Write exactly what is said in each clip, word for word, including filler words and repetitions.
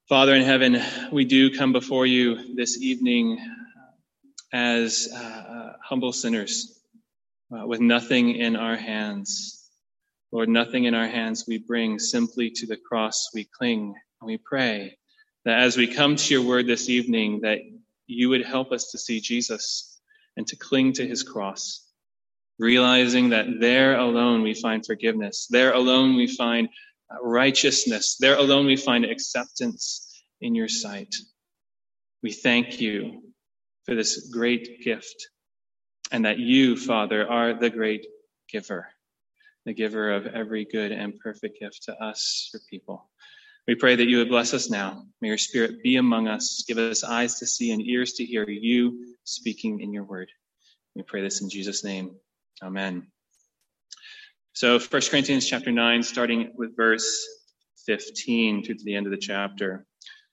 Father in heaven, we do come before you this evening as uh, humble sinners uh, with nothing in our hands. Lord, nothing in our hands we bring, simply to the cross we cling, and we pray that as we come to your word this evening, that you would help us to see Jesus and to cling to his cross, realizing that there alone we find forgiveness, there alone we find righteousness, there alone we find acceptance in your sight. We thank you for this great gift, and that you, Father, are the great giver, the giver of every good and perfect gift to us, your people. We pray that you would bless us now. May your Spirit be among us, give us eyes to see and ears to hear you speaking in your word. We pray this in Jesus' name. Amen. So First Corinthians chapter nine, starting with verse fifteen through to the end of the chapter.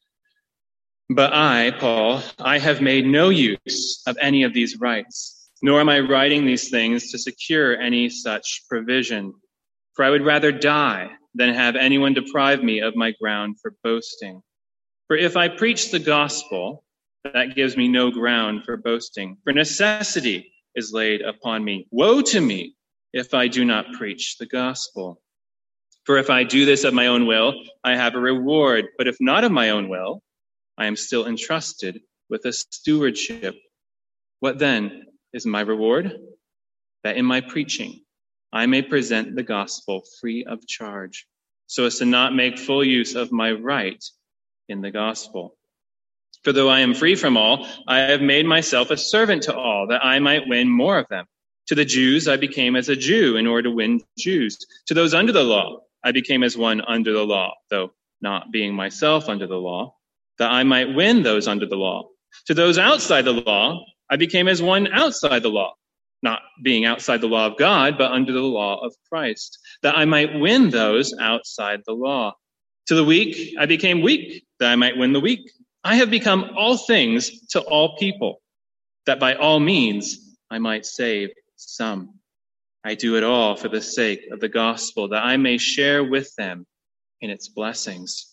But I, Paul, I have made no use of any of these rights, nor am I writing these things to secure any such provision. For I would rather die than have anyone deprive me of my ground for boasting. For if I preach the gospel, that gives me no ground for boasting. For necessity is laid upon me. Woe to me if I do not preach the gospel. For if I do this of my own will, I have a reward. But if not of my own will, I am still entrusted with a stewardship. What then is my reward? That in my preaching I may present the gospel free of charge, so as to not make full use of my right in the gospel. For though I am free from all, I have made myself a servant to all, that I might win more of them. To the Jews I became as a Jew in order to win Jews. To those under the law I became as one under the law, though not being myself under the law, that I might win those under the law. To those outside the law I became as one outside the law, not being outside the law of God, but under the law of Christ, that I might win those outside the law. To the weak I became weak, that I might win the weak. I have become all things to all people, that by all means I might save some. I do it all for the sake of the gospel, that I may share with them in its blessings.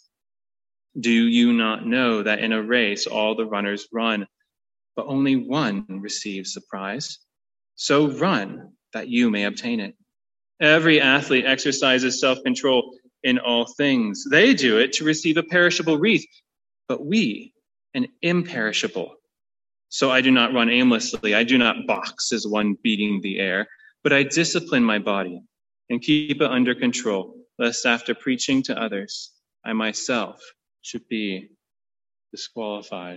Do you not know that in a race all the runners run, but only one receives the prize? So run that you may obtain it. Every athlete exercises self-control in all things. They do it to receive a perishable wreath, but we an imperishable. So I do not run aimlessly. I do not box as one beating the air, but I discipline my body and keep it under control, lest after preaching to others, I myself should be disqualified.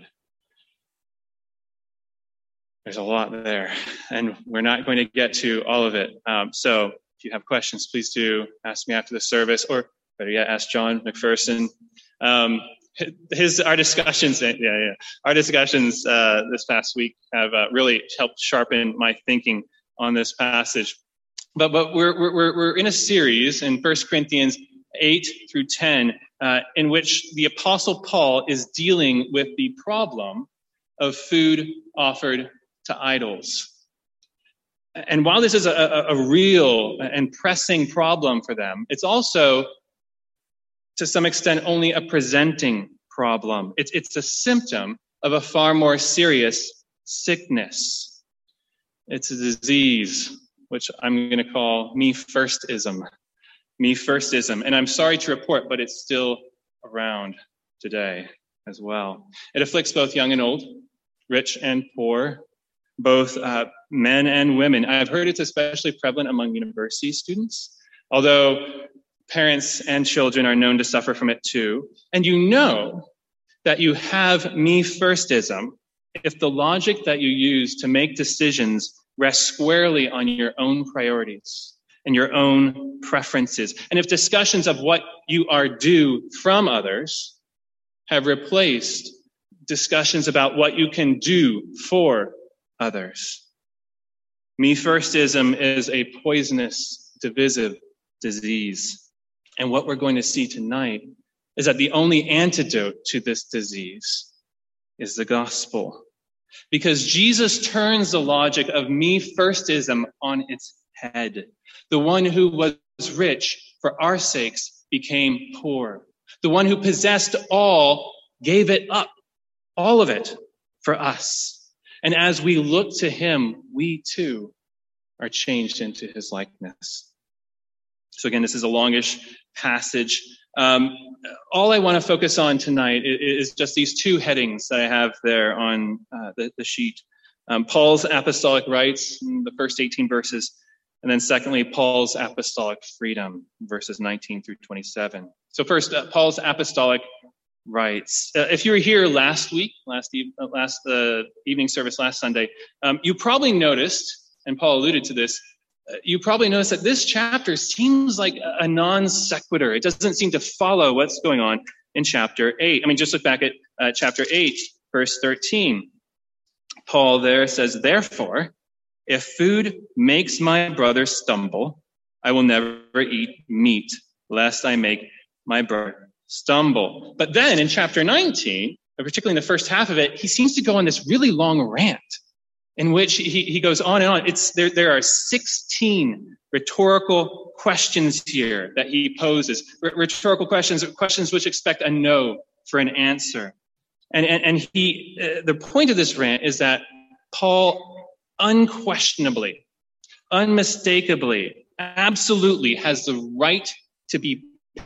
There's a lot there, and we're not going to get to all of it. Um, so if you have questions, please do ask me after the service, or better yet, ask John McPherson. Um, his our discussions, yeah, yeah, our discussions uh, this past week have uh, really helped sharpen my thinking on this passage. But but we're we're we're in a series in First Corinthians eight through ten, uh, in which the Apostle Paul is dealing with the problem of food offered to idols. And while this is a, a, a real and pressing problem for them, it's also, to some extent, only a presenting problem. It's, it's a symptom of a far more serious sickness. It's a disease, which I'm going to call me-firstism. Me-firstism. And I'm sorry to report, but it's still around today as well. It afflicts both young and old, rich and poor, both uh, men and women. I've heard it's especially prevalent among university students, although parents and children are known to suffer from it too. And you know that you have me-firstism if the logic that you use to make decisions rests squarely on your own priorities and your own preferences. And if discussions of what you are due from others have replaced discussions about what you can do for others. Me-firstism is a poisonous, divisive disease. And what we're going to see tonight is that the only antidote to this disease is the gospel. Because Jesus turns the logic of me-firstism on its head. The one who was rich for our sakes became poor. The one who possessed all gave it up, all of it, for us. And as we look to him, we too are changed into his likeness. So again, this is a longish passage. Um, all I want to focus on tonight is, is just these two headings that I have there on uh, the, the sheet. Um, Paul's apostolic rights, the first eighteen verses, and then secondly, Paul's apostolic freedom, verses nineteen through twenty-seven. So first, uh, Paul's apostolic rights. Uh, if you were here last week, last eve- last uh, evening service, last Sunday, um, you probably noticed, and Paul alluded to this, uh, you probably noticed that this chapter seems like a, a non sequitur. It doesn't seem to follow what's going on in chapter eight. I mean, just look back at uh, chapter eight, verse thirteen. Paul there says, therefore, if food makes my brother stumble, I will never eat meat, lest I make my brother stumble. But then in chapter nineteen, particularly in the first half of it, he seems to go on this really long rant in which he, he goes on and on. It's there, there are sixteen rhetorical questions here that he poses. R- rhetorical questions, questions which expect a no for an answer. And, and, and he, uh, the point of this rant is that Paul unquestionably, unmistakably, absolutely has the right to be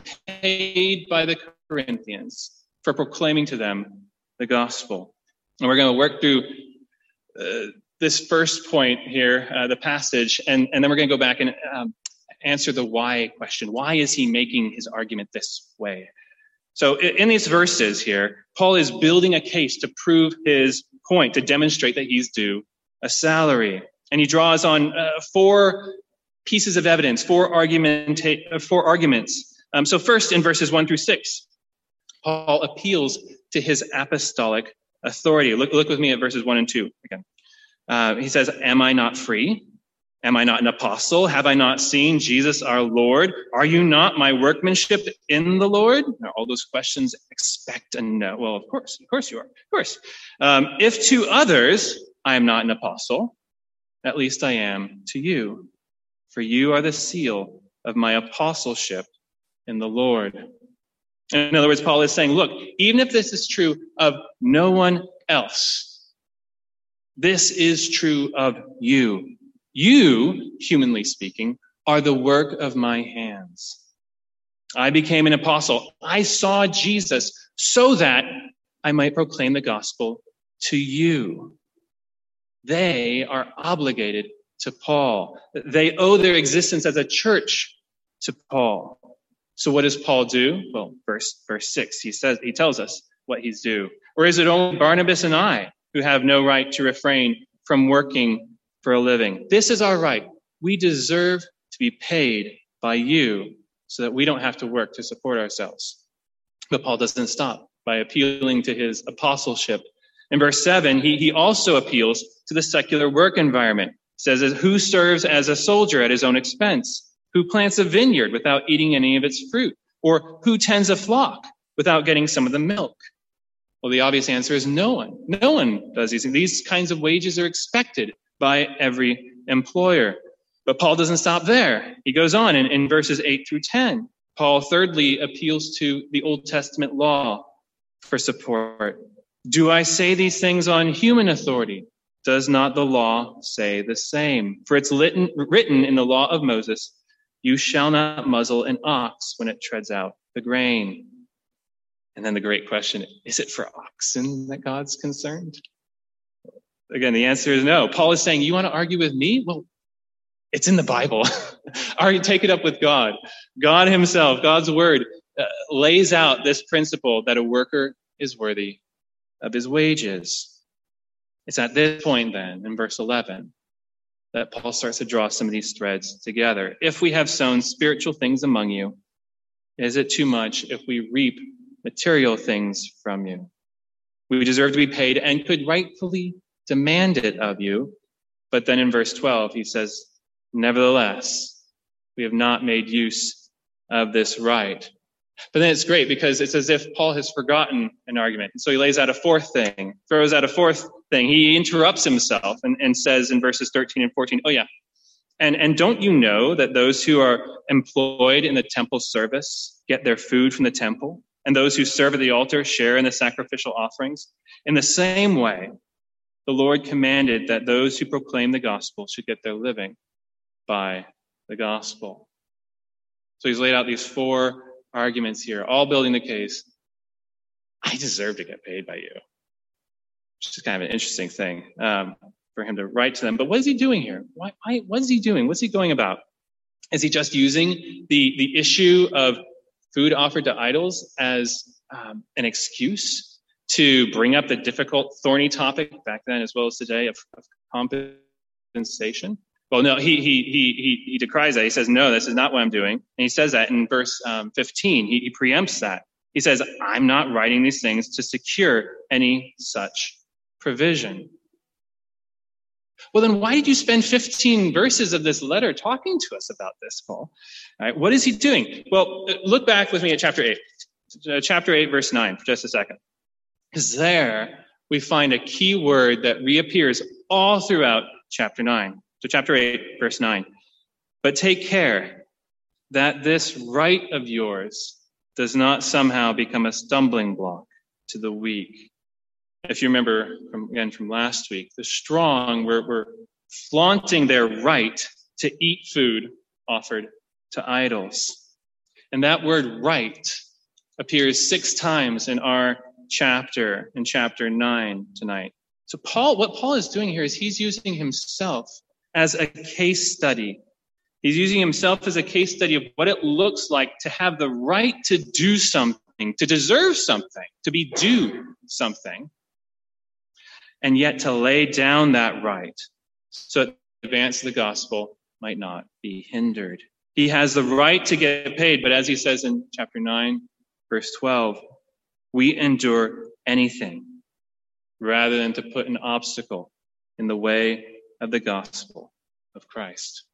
paid by the Corinthians for proclaiming to them the gospel. And we're going to work through uh, this first point here, uh, the passage, and, and then we're going to go back and um, answer the why question. Why is he making his argument this way? So in these verses here, Paul is building a case to prove his point, to demonstrate that he's due a salary. And he draws on uh, four pieces of evidence, four, argumenta- four arguments. Um, so first, in verses one through six, Paul appeals to his apostolic authority. Look, look with me at verses one and two again. Uh, he says, am I not free? Am I not an apostle? Have I not seen Jesus our Lord? Are you not my workmanship in the Lord? Now, all those questions expect a no. Well, of course, of course you are. Of course. Um, if to others I am not an apostle, at least I am to you. For you are the seal of my apostleship in the Lord. In other words, Paul is saying, look, even if this is true of no one else, this is true of you. You, humanly speaking, are the work of my hands. I became an apostle. I saw Jesus so that I might proclaim the gospel to you. They are obligated to Paul. They owe their existence as a church to Paul. So what does Paul do? Well, verse, verse six, he says, he tells us what he's due. Or is it only Barnabas and I who have no right to refrain from working for a living? This is our right. We deserve to be paid by you so that we don't have to work to support ourselves. But Paul doesn't stop by appealing to his apostleship. In verse seven, he, he also appeals to the secular work environment. He says, who serves as a soldier at his own expense? Who plants a vineyard without eating any of its fruit? Or who tends a flock without getting some of the milk? Well, the obvious answer is no one. No one does these things. These kinds of wages are expected by every employer. But Paul doesn't stop there. He goes on in, in verses eight through ten. Paul thirdly appeals to the Old Testament law for support. Do I say these things on human authority? Does not the law say the same? For it's written, written in the law of Moses, you shall not muzzle an ox when it treads out the grain. And then the great question, is it for oxen that God's concerned? Again, the answer is no. Paul is saying, you want to argue with me? Well, it's in the Bible. Argue, take it up with God. God himself, God's word, uh, lays out this principle that a worker is worthy of his wages. It's at this point then, in verse eleven, that Paul starts to draw some of these threads together. If we have sown spiritual things among you, is it too much if we reap material things from you? We deserve to be paid and could rightfully demand it of you. But then in verse twelve, he says, nevertheless, we have not made use of this right. But then it's great because it's as if Paul has forgotten an argument. So he lays out a fourth thing, throws out a fourth thing. He interrupts himself and, and says in verses thirteen and fourteen, oh yeah, and, and don't you know that those who are employed in the temple service get their food from the temple? and those who serve at the altar share in the sacrificial offerings. In the same way, the Lord commanded that those who proclaim the gospel should get their living by the gospel. So he's laid out these four arguments here, all building the case. I deserve to get paid by you. Which is kind of an interesting thing um, for him to write to them. But what is he doing here? Why, why, what is he doing? What's he going about? Is he just using the, the issue of food offered to idols as um, an excuse to bring up the difficult, thorny topic back then as well as today of, of compensation? Well, no, he, he, he, he, he decries that. He says, no, this is not what I'm doing. And he says that in verse um, fifteen. He, he preempts that. He says, I'm not writing these things to secure any such provision. Well, then why did you spend fifteen verses of this letter talking to us about this, Paul? All right, what is he doing? Well, look back with me at chapter eight. Uh, chapter eight, verse nine, for just a second. Because there we find a key word that reappears all throughout chapter nine. So chapter eight, verse nine. But take care that this right of yours does not somehow become a stumbling block to the weak. If you remember, from, again, from last week, the strong were, were flaunting their right to eat food offered to idols. And that word right appears six times in our chapter, in chapter nine tonight. So Paul, what Paul is doing here is he's using himself as a case study. He's using himself as a case study of what it looks like to have the right to do something, to deserve something, to be due something, and yet to lay down that right so that the advance of the gospel might not be hindered. He has the right to get paid, but as he says in chapter nine, verse twelve, we endure anything rather than to put an obstacle in the way of the gospel of Christ.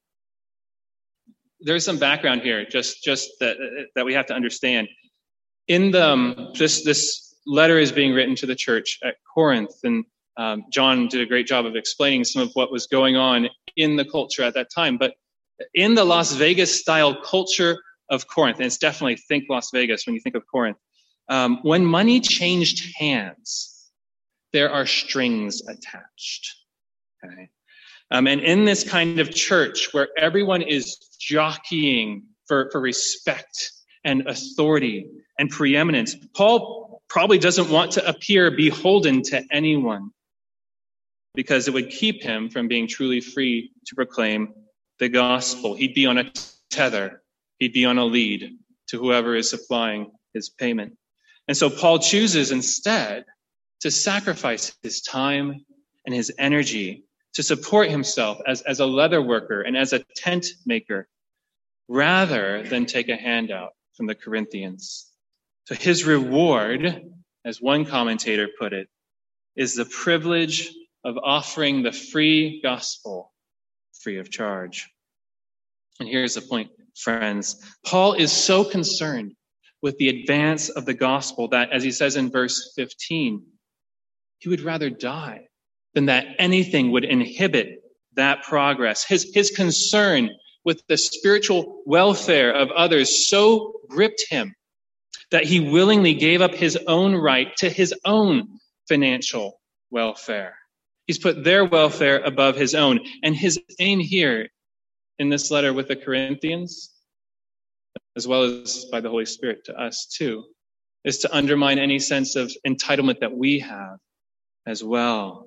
There's some background here, just, just that, that we have to understand. In the, um, this, this letter is being written to the church at Corinth, and um, John did a great job of explaining some of what was going on in the culture at that time. But in the Las Vegas style culture of Corinth, and it's definitely think Las Vegas when you think of Corinth, um, when money changed hands, there are strings attached. Okay. Um, and in this kind of church where everyone is jockeying for, for respect and authority and preeminence, Paul probably doesn't want to appear beholden to anyone because it would keep him from being truly free to proclaim the gospel. He'd be on a tether. He'd be on a lead to whoever is supplying his payment. And so Paul chooses instead to sacrifice his time and his energy to support himself as, as a leather worker and as a tent maker, rather than take a handout from the Corinthians. So his reward, as one commentator put it, is the privilege of offering the free gospel free of charge. And here's the point, friends. Paul is so concerned with the advance of the gospel that, as he says in verse fifteen, he would rather die than that anything would inhibit that progress. His, his concern with the spiritual welfare of others so gripped him that he willingly gave up his own right to his own financial welfare. He's put their welfare above his own. And his aim here in this letter with the Corinthians, as well as by the Holy Spirit to us too, is to undermine any sense of entitlement that we have as well.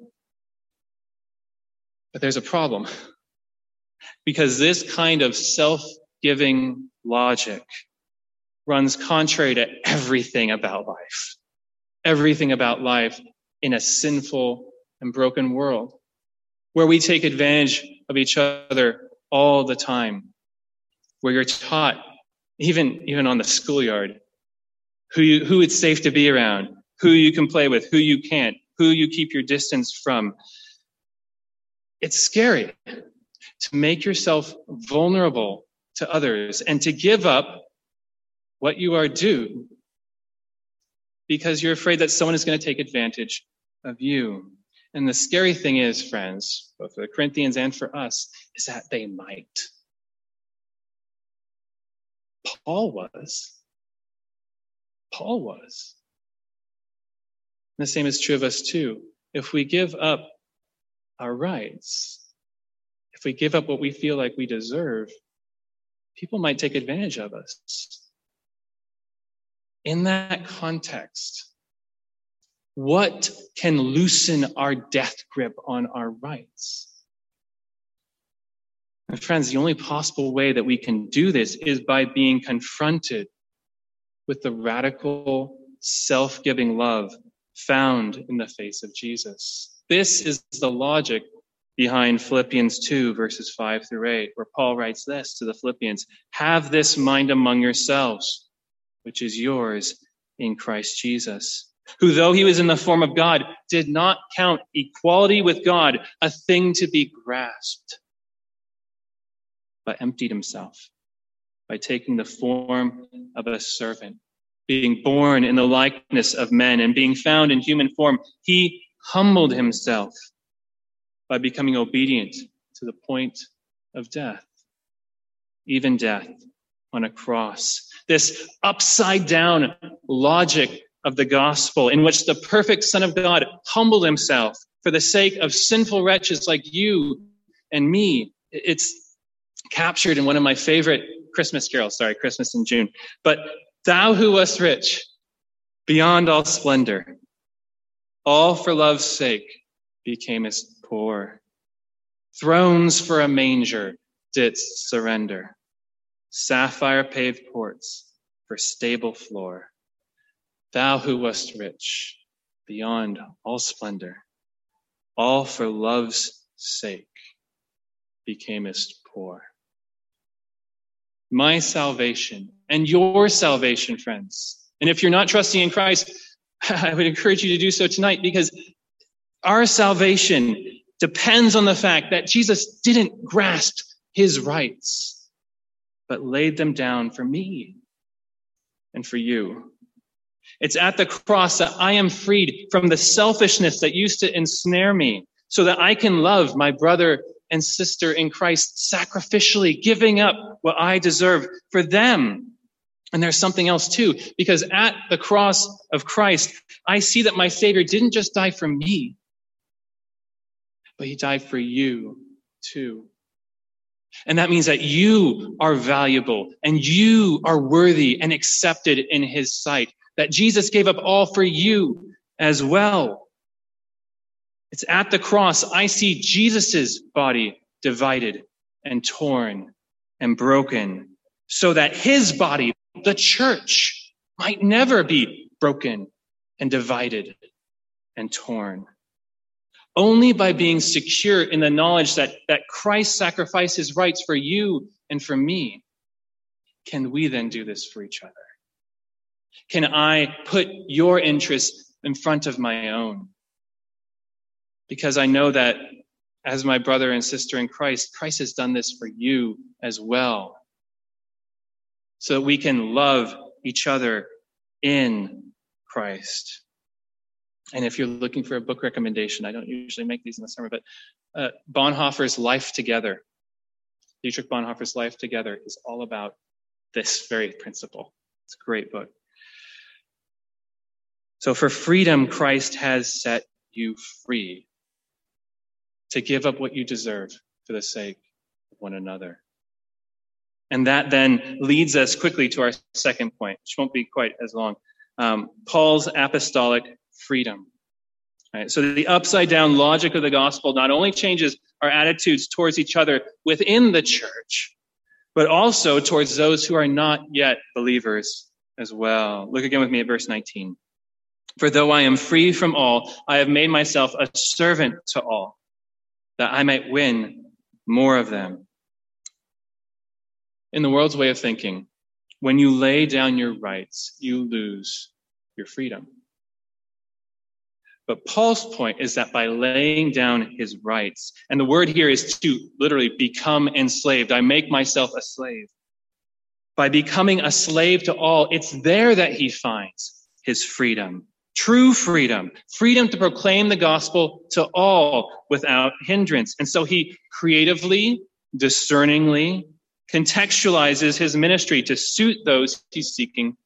But there's a problem, because this kind of self-giving logic runs contrary to everything about life, everything about life in a sinful and broken world, where we take advantage of each other all the time, where you're taught, even, even on the schoolyard, who you, who it's safe to be around, who you can play with, who you can't, who you keep your distance from. It's scary to make yourself vulnerable to others and to give up what you are due because you're afraid that someone is going to take advantage of you. And the scary thing is, friends, both for the Corinthians and for us, is that they might. Paul was. Paul was. And the same is true of us too. If we give up our rights, if we give up what we feel like we deserve, people might take advantage of us. In that context, what can loosen our death grip on our rights? And friends, the only possible way that we can do this is by being confronted with the radical, self-giving love found in the face of Jesus. This is the logic behind Philippians two, verses five through eight, where Paul writes this to the Philippians: have this mind among yourselves, which is yours in Christ Jesus, who, though he was in the form of God, did not count equality with God a thing to be grasped, but emptied himself by taking the form of a servant, being born in the likeness of men, and being found in human form. He humbled himself by becoming obedient to the point of death, even death on a cross. This upside down logic of the gospel, in which the perfect Son of God humbled himself for the sake of sinful wretches like you and me. It's captured in one of my favorite Christmas carols, sorry, Christmas in June. But thou who wast rich beyond all splendor, all for love's sake becamest poor. Thrones for a manger didst surrender, sapphire paved ports for stable floor. Thou who wast rich beyond all splendor, all for love's sake becamest poor. My salvation and your salvation, friends. And if you're not trusting in Christ, I would encourage you to do so tonight, because our salvation depends on the fact that Jesus didn't grasp his rights, but laid them down for me and for you. It's at the cross that I am freed from the selfishness that used to ensnare me, so that I can love my brother and sister in Christ sacrificially, giving up what I deserve for them. And there's something else too, because at the cross of Christ, I see that my Savior didn't just die for me, but he died for you too. And that means that you are valuable and you are worthy and accepted in his sight, that Jesus gave up all for you as well. It's at the cross I see Jesus's body divided and torn and broken, so that his body, the church, might never be broken and divided and torn. Only by being secure in the knowledge that, that Christ sacrificed his rights for you and for me can we then do this for each other. Can I put your interests in front of my own? Because I know that as my brother and sister in Christ, Christ has done this for you as well, so that we can love each other in Christ. And if you're looking for a book recommendation, I don't usually make these in the summer, but uh, Bonhoeffer's Life Together, Dietrich Bonhoeffer's Life Together, is all about this very principle. It's a great book. So for freedom, Christ has set you free to give up what you deserve for the sake of one another. And that then leads us quickly to our second point, which won't be quite as long. Um, Paul's apostolic freedom. Right? So the upside down logic of the gospel not only changes our attitudes towards each other within the church, but also towards those who are not yet believers as well. Look again with me at verse nineteen. For though I am free from all, I have made myself a servant to all, that I might win more of them. In the world's way of thinking, when you lay down your rights, you lose your freedom. But Paul's point is that by laying down his rights, and the word here is to literally become enslaved. I make myself a slave. By becoming a slave to all, it's there that he finds his freedom. True freedom, freedom to proclaim the gospel to all without hindrance. And so he creatively, discerningly contextualizes his ministry to suit those he's seeking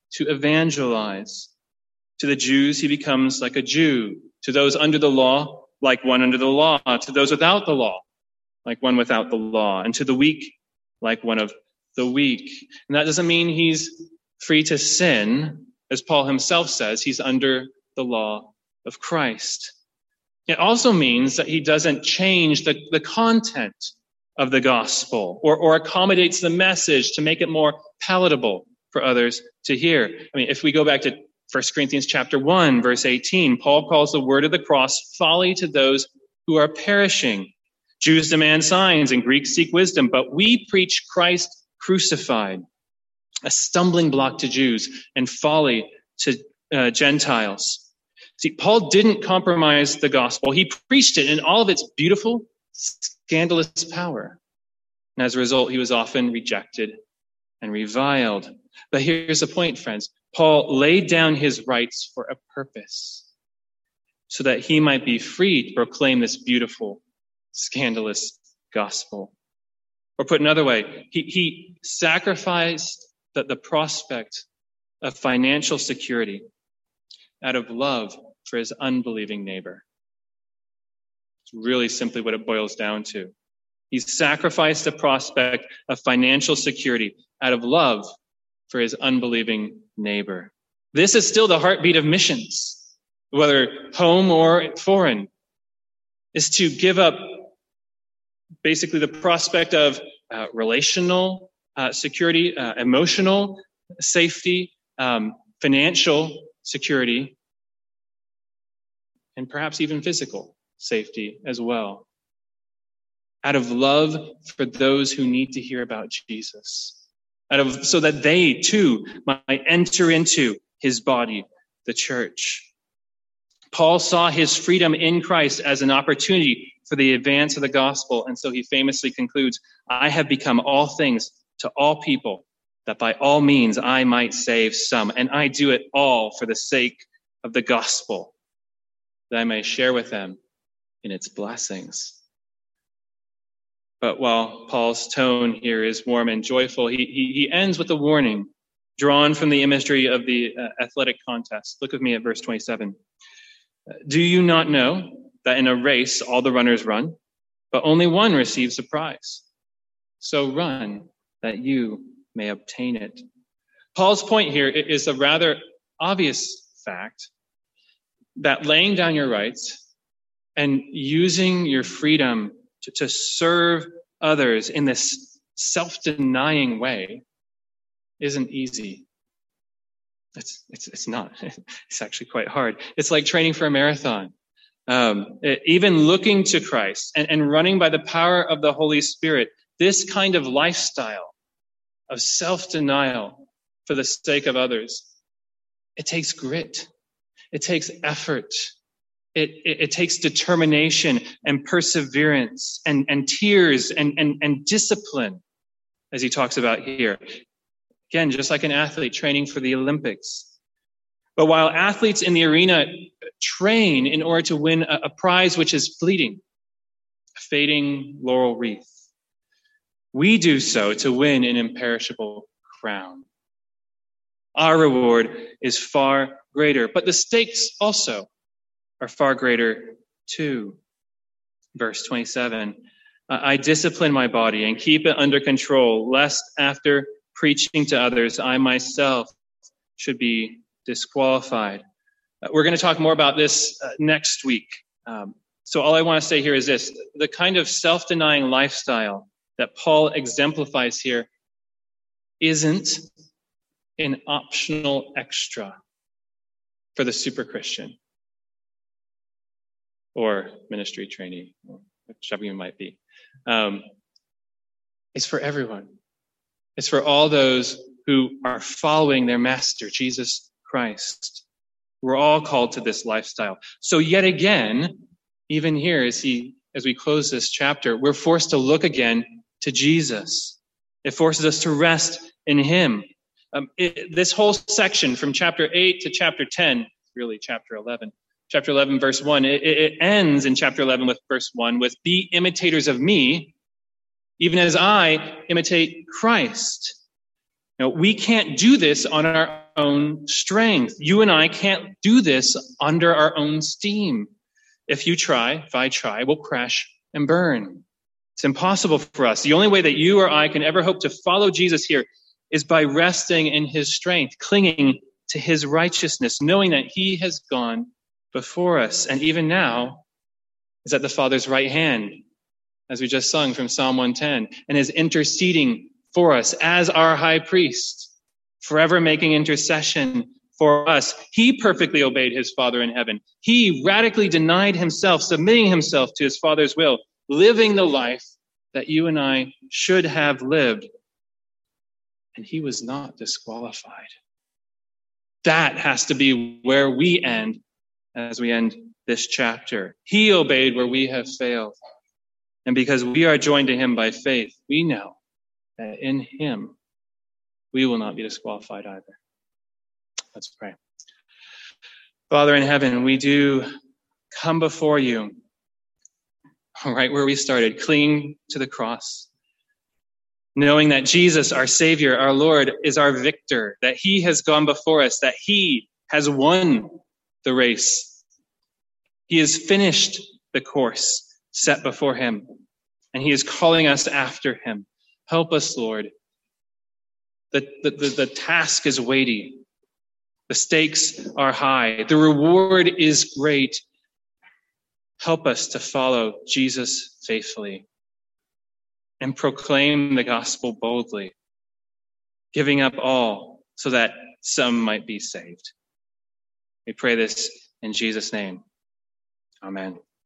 to evangelize. To the Jews, he becomes like a Jew. To those under the law, like one under the law. To those without the law, like one without the law. And to the weak, like one of the weak. And that doesn't mean he's free to sin. As Paul himself says, he's under the law of Christ. It also means that he doesn't change the, the content of the gospel or, or accommodates the message to make it more palatable for others to hear. I mean, if we go back to First Corinthians chapter one, verse eighteen, Paul calls the word of the cross folly to those who are perishing. Jews demand signs and Greeks seek wisdom, but we preach Christ crucified, a stumbling block to Jews and folly to uh, Gentiles. See, Paul didn't compromise the gospel. He preached it in all of its beautiful, scandalous power. And as a result, he was often rejected and reviled. But here's the point, friends. Paul laid down his rights for a purpose, so that he might be free to proclaim this beautiful, scandalous gospel. Or put another way, he, he sacrificed the, the prospect of financial security out of love for his unbelieving neighbor. It's really simply what it boils down to. He sacrificed the prospect of financial security out of love for his unbelieving neighbor. This is still the heartbeat of missions, whether home or foreign, is to give up basically the prospect of uh, relational uh, security, uh, emotional safety, um, financial security, and perhaps even physical safety as well, out of love for those who need to hear about Jesus, out of so that they too might enter into his body, the church. Paul saw his freedom in Christ as an opportunity for the advance of the gospel, and so he famously concludes, I have become all things to all people, that by all means I might save some, and I do it all for the sake of the gospel, that I may share with them in its blessings. But while Paul's tone here is warm and joyful, he, he, he ends with a warning drawn from the imagery of the uh, athletic contest. Look with me at verse twenty-seven. Do you not know that in a race all the runners run, but only one receives a prize? So run that you may obtain it. Paul's point here is a rather obvious fact that laying down your rights and using your freedom to, to serve others in this self-denying way isn't easy. It's, it's, it's not. It's actually quite hard. It's like training for a marathon. Um, it, even looking to Christ and, and running by the power of the Holy Spirit, this kind of lifestyle of self-denial for the sake of others, it takes grit. It takes effort. It, it, it takes determination and perseverance and, and tears and, and, and discipline, as he talks about here. Again, just like an athlete training for the Olympics. But while athletes in the arena train in order to win a, a prize which is fleeting, a fading laurel wreath, we do so to win an imperishable crown. Our reward is far greater, but the stakes also are far greater too. Verse twenty-seven, I discipline my body and keep it under control, lest after preaching to others, I myself should be disqualified. Uh, we're going to talk more about this uh, next week. Um, so all I want to say here is this. The kind of self-denying lifestyle that Paul exemplifies here isn't an optional extra for the super Christian or ministry trainee, whichever you might be. Um, it's for everyone. It's for all those who are following their master, Jesus Christ. We're all called to this lifestyle. So yet again, even here as he, as we close this chapter, we're forced to look again to Jesus. It forces us to rest in him. Um, it, this whole section from chapter eight to chapter ten, really chapter eleven, chapter eleven, verse one, it, it ends in chapter eleven with verse one with, be imitators of me, even as I imitate Christ. Now, we can't do this on our own strength. You and I can't do this under our own steam. If you try, if I try, we'll crash and burn. It's impossible for us. The only way that you or I can ever hope to follow Jesus here is by resting in his strength, clinging to his righteousness, knowing that he has gone before us. And even now is at the Father's right hand, as we just sung from Psalm one ten, and is interceding for us as our high priest, forever making intercession for us. He perfectly obeyed his Father in heaven. He radically denied himself, submitting himself to his Father's will, living the life that you and I should have lived. And he was not disqualified. That has to be where we end as we end this chapter. He obeyed where we have failed. And because we are joined to him by faith, we know that in him we will not be disqualified either. Let's pray. Father in heaven, we do come before you right where we started, clinging to the cross, knowing that Jesus, our Savior, our Lord, is our victor, that he has gone before us, that he has won the race. He has finished the course set before him, and he is calling us after him. Help us, Lord. The, the, the, the task is weighty. The stakes are high. The reward is great. Help us to follow Jesus faithfully and proclaim the gospel boldly, giving up all so that some might be saved. We pray this in Jesus' name. Amen.